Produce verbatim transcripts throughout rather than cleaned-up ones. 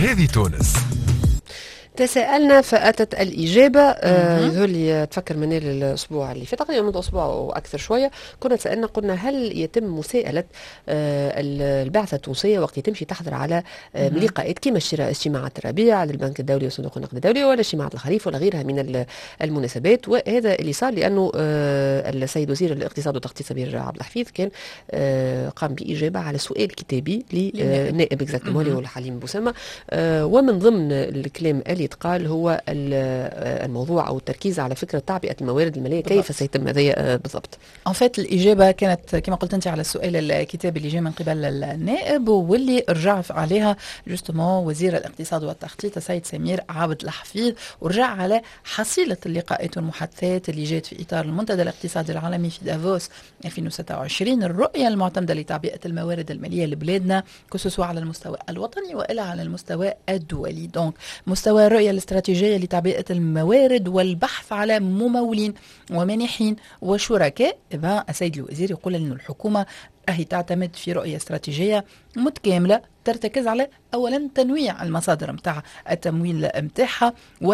هذه تونس. تساءلنا فأتت الإجابة. يظهر لي تفكر من الأسبوع اللي فات تقريبا منذ أسبوع أو أكثر شوية كنا تسألنا قلنا هل يتم مساءلة البعثة التونسية وقت تمشي تحضر على لقاءات كما اجتماعات الربيع للبنك الدولي وصندوق النقد الدولي ولا اجتماعات الخريف ولا غيرها من المناسبات. وهذا اللي صار لأنه السيد وزير الاقتصاد والتخطيط سمير عبد الحفيظ كان قام بإجابة على سؤال كتابي لنائب اكزاكتومون اللي هو حليم بوسامة، ومن ضمن الكلام اللي يتقال هو الموضوع او التركيز على فكره تعبئه الموارد الماليه بالضبط. كيف سيتم هذا بالضبط؟ ان فات الاجابه كانت كما قلت انت على السؤال الكتابي اللي جاء من قبل النائب واللي رجع عليها جوستومون وزير الاقتصاد والتخطيط السيد سمير عبد الحفيظ، ورجع على حصيله اللقاءات والمحادثات اللي جات في اطار المنتدى الاقتصادي العالمي في دافوس ألفين وستة وعشرين، الرؤيه المعتمده لتعبئه الموارد الماليه لبلادنا كسوسوا على المستوى الوطني والا على المستوى الدولي. دونك مستوى الرؤية الاستراتيجية لتعبئة الموارد والبحث على ممولين ومانحين وشركاء. السيد الوزير يقول أن الحكومة هي تعتمد في رؤية استراتيجية متكاملة ترتكز على أولا تنويع المصادر متاع التمويل متاعها،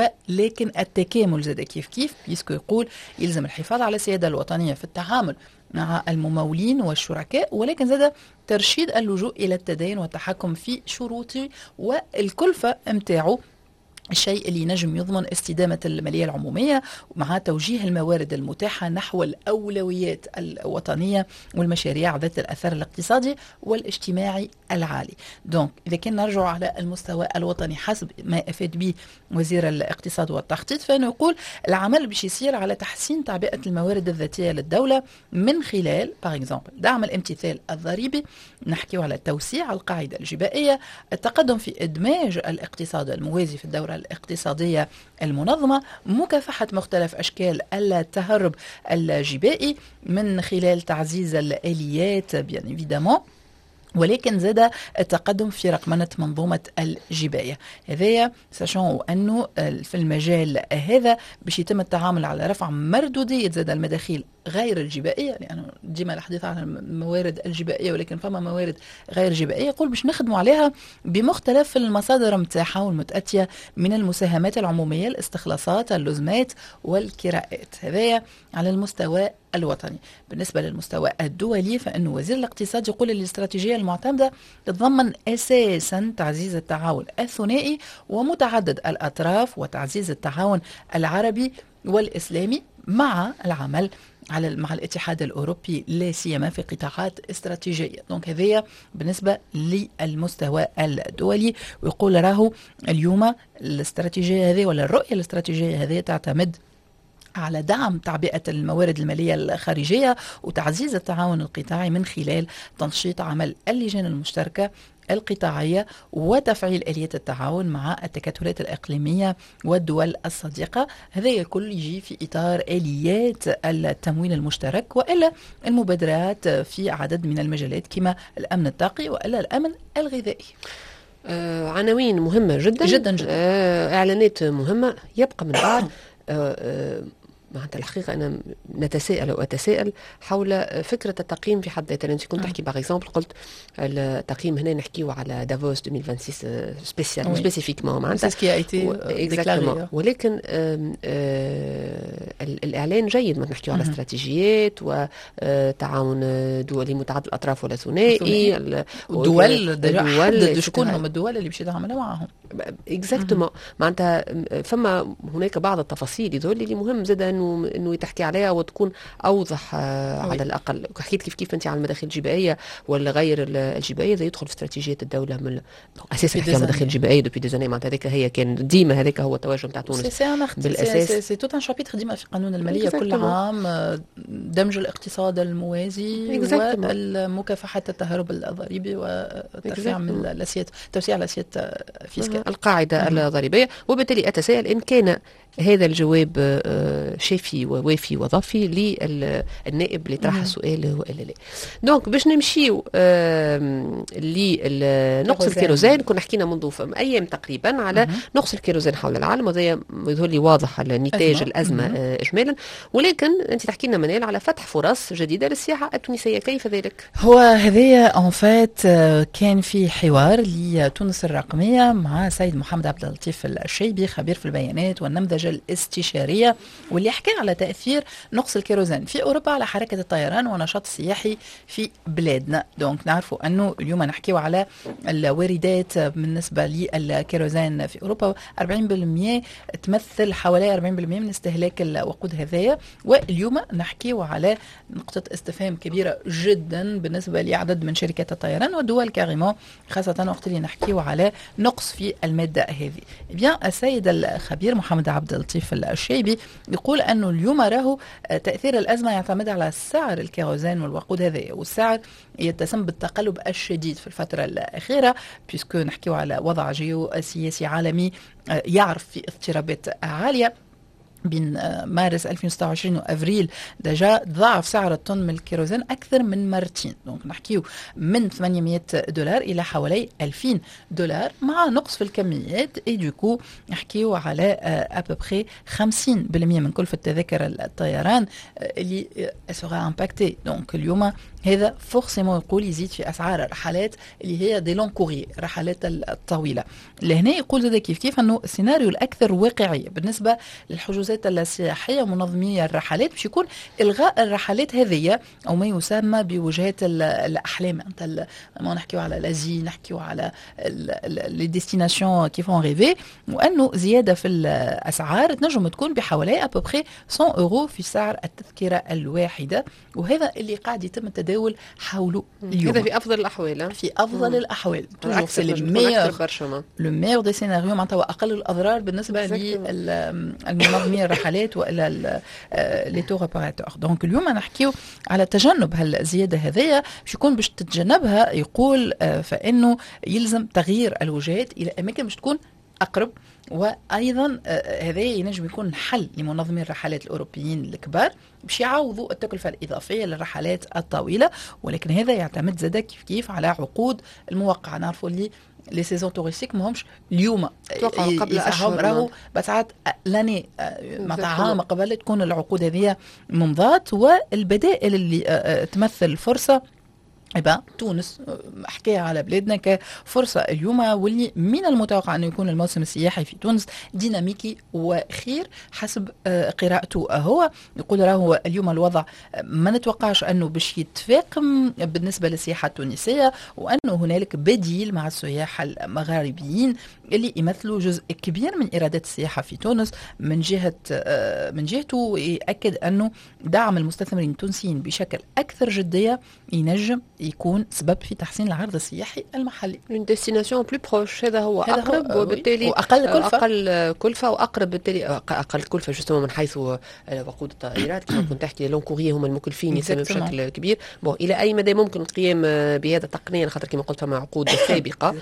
ولكن التكامل زاد كيف كيف بيسكو يقول يلزم الحفاظ على السيادة الوطنية في التعامل مع الممولين والشركاء، ولكن زاد ترشيد اللجوء إلى التدين والتحكم في شروطه والكلفة متاعه، الشيء اللي ينجم يضمن استدامة المالية العمومية مع توجيه الموارد المتاحة نحو الأولويات الوطنية والمشاريع ذات الأثر الاقتصادي والاجتماعي العالي. دونك إذا كان نرجع على المستوى الوطني حسب ما أفاد به وزير الاقتصاد والتخطيط فإنه يقول العمل باش يصير على تحسين تعبئة الموارد الذاتية للدولة من خلال باغ اكزومبل دعم الامتثال الضريبي، نحكيو على توسيع القاعدة الجبائية، التقدم في إدماج الاقتصاد الموازي في الدورة الاقتصادية المنظمة، مكافحة مختلف أشكال التهرب الجبائي من خلال تعزيز الآليات بيان إيفيدامون، ولكن زاد التقدم في رقمنة منظومة الجباية. هذايا ساشون أنه في المجال هذا باش يتم التعامل على رفع مردودية زاد المداخيل غير الجبائية، لأنه ديما الحديث عن الموارد الجبائية ولكن فما موارد غير جبائية، يقول باش نخدموا عليها بمختلف المصادر متاعها والمتأتية من المساهمات العمومية، الاستخلاصات، اللزمات والكراءات. هذايا على المستوى الوطني. بالنسبة للمستوى الدولي فإنه وزير الاقتصاد يقول الاستراتيجية المعتمدة تتضمن أساسا تعزيز التعاون الثنائي ومتعدد الأطراف وتعزيز التعاون العربي والإسلامي مع العمل على مع الاتحاد الأوروبي لا سيما في قطاعات استراتيجية. دونك هذه بالنسبة للمستوى الدولي، ويقول راهو اليوم الاستراتيجية هذه ولا الرؤية الاستراتيجية هذه تعتمد على دعم تعبئة الموارد المالية الخارجية وتعزيز التعاون القطاعي من خلال تنشيط عمل اللجان المشتركة القطاعية وتفعيل آليات التعاون مع التكتلات الإقليمية والدول الصديقة. هذا الكل يجي في إطار آليات التموين المشترك وإلا المبادرات في عدد من المجالات كما الأمن الطاقي وإلا الأمن الغذائي. آه عناوين مهمة جدا جدا, جداً. آه إعلانات مهمة. يبقى من بعد آه آه معناتها الحقيقة أنا نتساءل وأتساءل حول فكرة التقييم في حد ذاتها. أنت كنت تحكي باغ اكزومبل قلت التقييم هنا نحكيو على دافوس ألفين وستة وعشرين سبيسيال سبيسيفيكمون معناتها، ولكن آم آم الإعلان جيد ما نحكيو على استراتيجيات وتعاون دولي متعدد الأطراف ولا ثنائي الدول الدول شكون هم الدول اللي باش يتعاملوا معهم اكزاكتومون. معناتها فما هناك بعض التفاصيل يظهر لي مهم زاد انه انه يتحكي عليها وتكون اوضح على الاقل. حكيت كيف كيف انت على المداخيل الجبائيه ولا غير الجبائيه زي يدخل في استراتيجيات الدوله من اساسا نحكي على المداخيل الجبائيه دوبي دي زاني. معناتها هذيك هي كان ديما هذاك هو التوجه نتاع تونس بالاساس. سي توت ان شابيتر ديما في القانون الماليه كل عام دمج الاقتصاد الموازي ومكافحه التهرب الضريبي وترفيع من الاسياد توسيع الاسياد فيسكال القاعده الضريبيه. وبالتالي اتساءل ان كان هذا الجواب شافي ووافي وظفي للنائب اللي طرح السؤال والا لا. دونك باش نمشيو لنقص الكيروزين. كنا حكينا منذ ايام تقريبا على نقص الكيروزين حول العالم، وهذا يظهر لي واضح على نتاج الازمه اجمالا، ولكن انت تحكي لنا منال على فتح فرص جديده للسياحه التونسيه، كيف ذلك؟ هو هذايا ان فات كان في حوار لتونس الرقميه مع السيد محمد عبد اللطيف الشيبي، خبير في البيانات والنمذجة الاستشارية، واللي حكى على تأثير نقص الكيروزين في أوروبا على حركة الطيران ونشاط السياحي في بلادنا. دونك نعرفوا أنه اليوم نحكيو على الواردات بالنسبة للكيروزين في أوروبا أربعين بالمئة، تمثل حوالي أربعين بالمئة من استهلاك الوقود هذايا. واليوم نحكيو على نقطة استفهام كبيرة جدا بالنسبة لعدد من شركات الطيران والدول كاريمون، خاصة وقت اللي نحكيو على نقص في المادة هذه. بيان السيد الخبير محمد عبد اللطيف الشيبي يقول أنه اليوم راهو تأثير الأزمة يعتمد على سعر الكيروزين والوقود هذا، والسعر يتسم بالتقلب الشديد في الفترة الأخيرة، بيسكو نحكيو على وضع جيوسياسي عالمي يعرف في اضطرابات عالية. بين مارس ألفين وستة وعشرين وأفريل دجا ضاعف سعر الطن من الكيروزين أكثر من مرتين، دونك نحكيو من ثمانمئة دولار إلى حوالي ألفين دولار، مع نقص في الكميات. اي دوكو نحكيو على أبوبخي خمسين بالمئة من كلفة تذاكر الطيران اللي سوغا امباكتي. دونك اليوم هذا فورسيمون يقول يزيد في أسعار الرحلات اللي هي دي لون كوري، الرحلات الطويلة. لهنا يقول زاد كيف كيف أنه السيناريو الأكثر واقعي بالنسبة للحجوزات السياحية ومنظمي الرحلات باش يكون إلغاء الرحلات هذه أو ما يسمى بوجهات الأحلام. أنت ما نحكيو على لازي، نحكيو على لي ديستيناسيون كي فون ريفي، وأنه زيادة في الأسعار تنجم تكون بحوالي أبوبخي مئة أورو في سعر التذكرة الواحدة، وهذا اللي قاعد يتم التداول حوله اليوم. هذا في أفضل الأحوال، في أفضل مم. الأحوال أكثر لو ميور دي سيناريو معناتها وأقل الأضرار بالنسبة للمنظمين الرحلات وإلى لي تور اوبراتور. دونك اليوم نحكيو على تجنب هالزيادة هذية باش يكون باش تتجنبها. يقول فإنه يلزم تغيير الوجهات إلى أماكن باش تكون أقرب، وأيضا هذا ينجم يكون حل لمنظمين الرحلات الأوروبيين الكبار باش يعوضوا التكلفة الإضافية للرحلات الطويلة. ولكن هذا يعتمد زاد كيف كيف على عقود الموقعة. نعرفوا اللي لي سيزون توريستيك ماهمش اليوم قبل أشهر، راهو بساعات لاني مع عام قبل تكون العقود هذه ممضات. والبدائل اللي تمثل فرصة إبا تونس حكاية على بلادنا كفرصة اليوم، واللي من المتوقع أنه يكون الموسم السياحي في تونس ديناميكي وخير حسب قراءته. هو يقول راهو اليوم الوضع ما نتوقعش أنه باش يتفاقم بالنسبة للسياحة التونسية، وأنه هنالك بديل مع السياح المغاربيين اللي يمثلوا جزء كبير من إيرادات السياحة في تونس. من جهة من جهته يأكد أنه دعم المستثمرين التونسيين بشكل أكثر جدية ينجم يكون سبب في تحسين العرض السياحي المحلي. من ديستيناسيون بلو بروش، هذا هو هذا أقرب هو وبالتالي وأقل كلفة. أقل كلفة وأقرب بالتالي أقل كلفة جوستومون من حيث وقود الطائرات كما كنت تحكي. لون كورية هم المكلفين يسمى بشكل كبير. بون إلى أي مدى ممكن القيام بهذا تقنيا، خاطر كما قلت مع عقود سابقة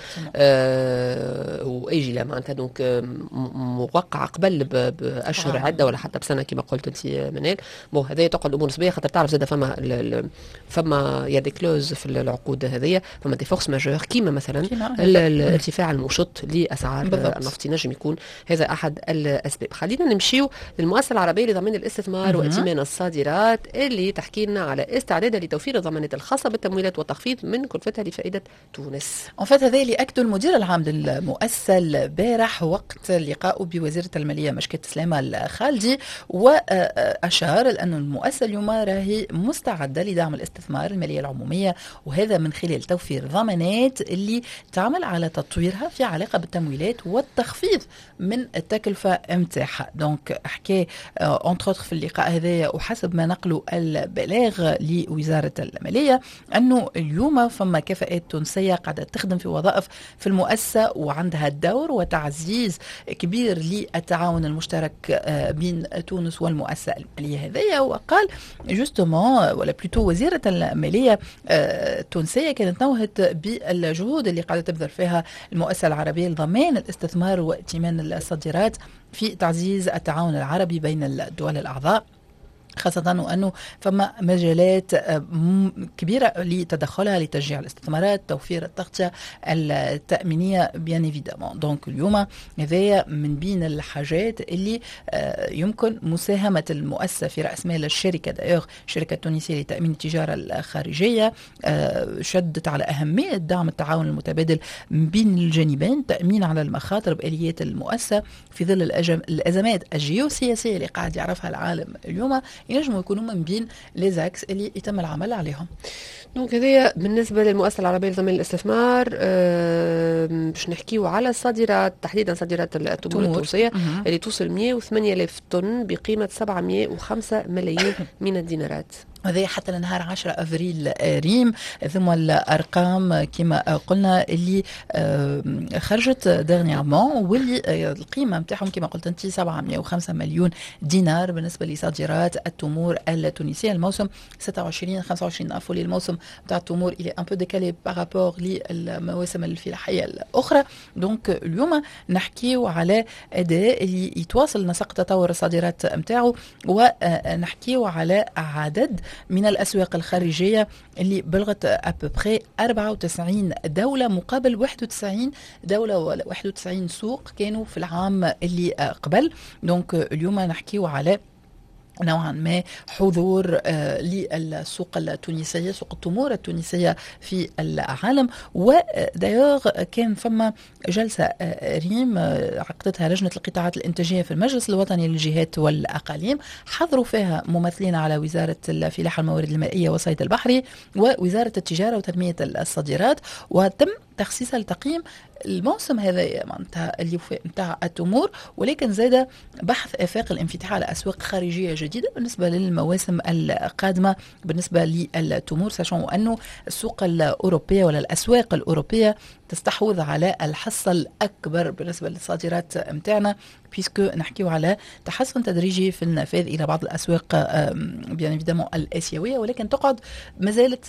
آه وأجلة معناتها دونك موقع قبل بأشهر عدة ولا حتى بسنة كما قلت أنت منال. بون هذا تقعد الأمور نسبية، خاطر تعرف زاد فما فما يا دي كلوز في العقود هذه، فما دي فورس ماجور كيما مثلا الارتفاع المشط لأسعار النفط نجم يكون هذا أحد الأسباب. خلينا نمشيو للمؤسسة العربية لضمان الاستثمار وائتمان الصادرات اللي تحكي لنا على استعدادها لتوفير الضمانات الخاصة بالتمويلات والتخفيض من كلفتها لفائدة تونس. ان فات هذا اللي أكده المدير العام للمؤسسة البارح وقت لقائه بوزيرة المالية مشكلة سلامة الخالدي، وأشار أن المؤسسة اليوم راهي مستعدة لدعم الاستثمار المالية العمومية، وهذا من خلال توفير ضمانات اللي تعمل على تطويرها في علاقة بالتمويلات والتخفيض من التكلفة متاعها. دونك حكى انتر في اللقاء هذا وحسب ما نقلوا البلاغ لوزارة المالية أنه اليوم فما كفاءات تونسية قاعدة تخدم في وظائف في المؤسسة وعندها دور وتعزيز كبير للتعاون المشترك بين تونس والمؤسسة المالية هذه. وقال جوستومون ولا بلوتو وزيرة المالية التونسية كانت نوهت بالجهود اللي قاعدة تبذل فيها المؤسسة العربية لضمان الاستثمار وائتمان الصادرات في تعزيز التعاون العربي بين الدول الأعضاء خاصة وأنه فما مجالات كبيرة لتدخلها لتشجيع الاستثمارات، توفير التغطية التأمينية بيان ايفيدامون. دونك اليوم هذايا من بين الحاجات اللي يمكن مساهمة المؤسسة في رأس مال الشركة. دايوغ الشركة التونسية لتأمين التجارة الخارجية شدت على أهمية دعم التعاون المتبادل بين الجانبين، تأمين على المخاطر بآليات المؤسسة في ظل الأزمات الجيوسياسية اللي قاعد يعرفها العالم اليوم، ينجموا يكونوا من بين ليزاكس اللي يتم العمل عليهم. دونك هذه بالنسبة للمؤسسة العربية لتنمية الاستثمار. أه باش نحكيو على الصادرات، تحديدا صادرات التمور التونسية اللي توصل مئة وثمانية آلاف طن بقيمة سبعمئة وخمسة ملايين من الدينارات. هذا حتى لنهار عشرة أفريل ريم. ثم الأرقام كما قلنا اللي خرجت دغنيامون، واللي القيمة متاعهم كما قلت انت سبعمئة وخمسة مليون دينار بالنسبة لصادرات التمور التونسية الموسم ستة وعشرين خمسة وعشرين. عفوا الموسم تاع التمور إلي ان بو ديكالي بارابور للمواسم الفلاحية الأخرى. دونك اليوم نحكيو على أداء اللي يتواصل نسق تطور الصادرات متاعو، ونحكيو على عدد من الأسواق الخارجية اللي بلغت أبوبخي أربعة وتسعين دولة مقابل واحد وتسعين دولة ولا واحد وتسعين سوق كانوا في العام اللي قبل. دونك اليوم نحكيو على نوعا ما حضور آه للسوق التونسية، سوق التمور التونسية في العالم. ودايوغ كان فما جلسة آه ريم آه عقدتها لجنة القطاعات الإنتاجية في المجلس الوطني للجهات والأقاليم، حضروا فيها ممثلين على وزارة الفلاحة والموارد المائية والصيد البحري ووزارة التجارة وتنمية الصادرات، وتم تخصيصها لتقييم الموسم هذا معناتها اللي نتاع التمور، ولكن زاد بحث آفاق الانفتاح على أسواق خارجية جديدة بالنسبة للمواسم القادمة بالنسبة للتمور، ساشون أنه السوق الأوروبية ولا الأسواق الأوروبية تستحوذ على الحصة الأكبر بالنسبة للصادرات متاعنا، بيسكو نحكيو على تحسن تدريجي في النفاذ إلى بعض الأسواق بيان ايفيدامون الآسيوية، ولكن تقعد مازالت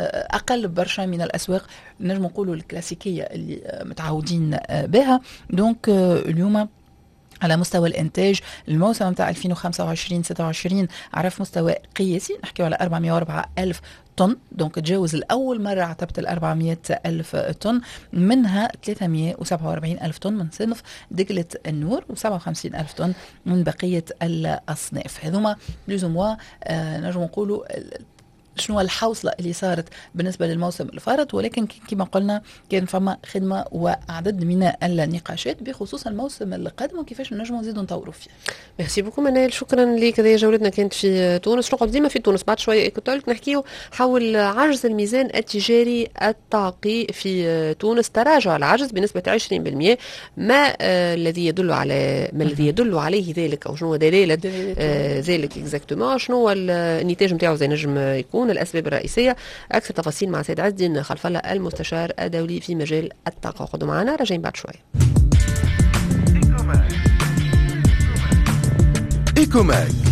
أقل برشا من الأسواق نجم نقولوا الكلاسيكية اللي متعودين بها. دونك اليوم على مستوى الإنتاج الموسم متاع ألفين وخمسة وعشرين ستة وعشرين عرف مستوى قياسي، نحكيو على أربعمئة وأربعة ألف طن. دونك تجاوز الأول مرة عتبت الأربعمئة ألف طن، منها ثلاثمئة وسبعة وأربعين ألف طن من صنف دقلة النور وسبعة وخمسين ألف طن من بقية الأصناف. هذوما بلوزموا آه نجم نقولوا شنو الحوصلة اللي صارت بالنسبة للموسم الفارط، ولكن كما قلنا كان فما خدمة وعدد من النقاشات بخصوص الموسم القادم وكيفاش نجموا نزيدوا نطوروا فيه. ميرسي بوكو منال، شكرا لك. هذه جولتنا كانت في تونس، نقعد ديما في تونس. بعد شوية كنت قلت نحكيو حول عجز الميزان التجاري الطاقي في تونس، تراجع العجز بنسبة عشرين بالمئة، ما آه الذي يدل على ما الذي يدل عليه ذلك، أو شنو دلالة آه ذلك اكزاكتومون، شنو النتاج نتاعو زي نجم يكون الأسباب الرئيسية. أكثر تفاصيل مع سيد عز الدين خلف الله المستشار الدولي في مجال الطاقة. خذوا معنا، راجعين بعد شوية. إيكوماك